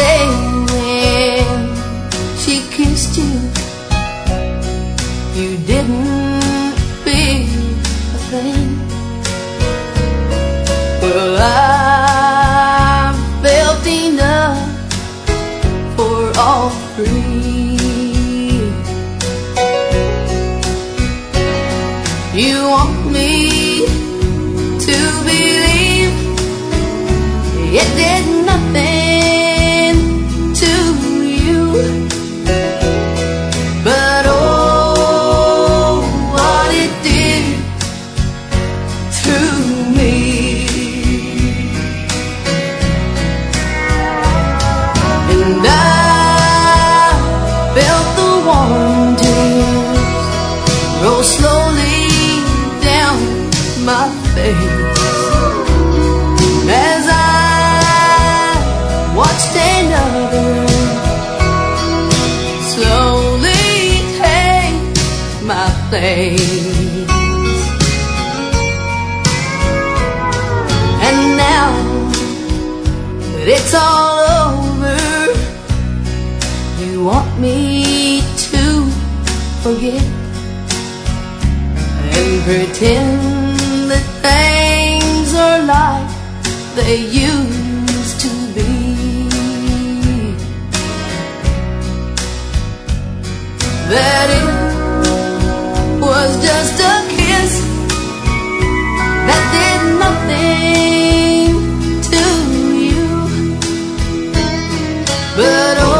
say when she kissed you, you didn't feel a thing? Well, I felt enough for all three. You want me to believe it did nothing to you, but oh, what it did to me. And I felt the warm tears roll slowly down my face as I watched another slowly take my place. And now that it's all over, you want me to forget and pretend that things are like they used to be. That it was just a kiss that did nothing to you, but